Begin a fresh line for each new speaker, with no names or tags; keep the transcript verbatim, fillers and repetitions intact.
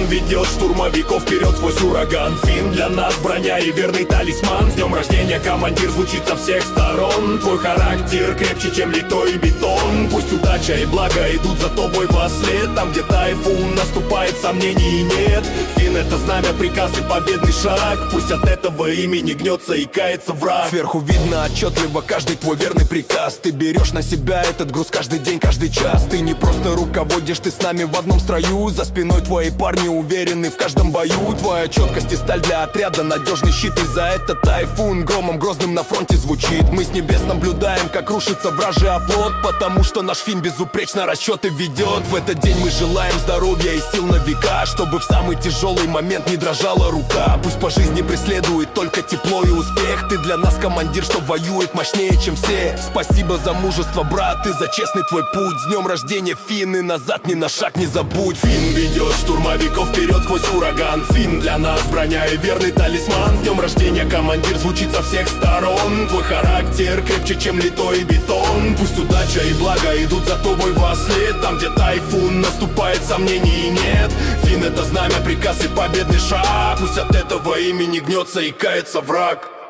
Фин ведет штурмовиков вперед сквозь ураган. Фин для нас броня и верный талисман. С днем рождения, командир, звучит со всех сторон. Твой характер крепче, чем литой бетон. Пусть удача и благо идут за тобой во след. Там, где тайфун наступает, сомнений нет. Фин — это знамя, приказ и победный шаг. Пусть от этого имени гнется и кается враг.
Сверху видно отчетливо каждый твой верный приказ. Ты берешь на себя этот груз каждый день, каждый час. Ты не просто руководишь, ты с нами в одном строю. За спиной твои парни уверены в каждом бою. Твоя четкость и сталь для отряда, надежный щит. И за это тайфун громом грозным на фронте звучит. Мы с небес наблюдаем, как рушится вражий оплот, потому что наш Фин безупречно расчеты ведет. В этот день мы желаем здоровья и сил на века, чтобы в самый тяжелый момент не дрожала рука. Пусть по жизни преследует только тепло и успех. Ты для нас командир, что воюет мощнее, чем все. Спасибо за мужество, брат, и за честный твой путь. С днем рождения, Фин, и назад ни на шаг не забудь.
Фин ведет штурмовиков вперед сквозь ураган. Фин для нас броня и верный талисман. С днем рождения, командир, звучит со всех сторон. Твой характер крепче, чем литой бетон. Пусть удача и благо идут за тобой во след. Там, где тайфун наступает, сомнений нет. Фин — это знамя, приказ и победный шаг. Пусть от этого имени гнется и кается враг.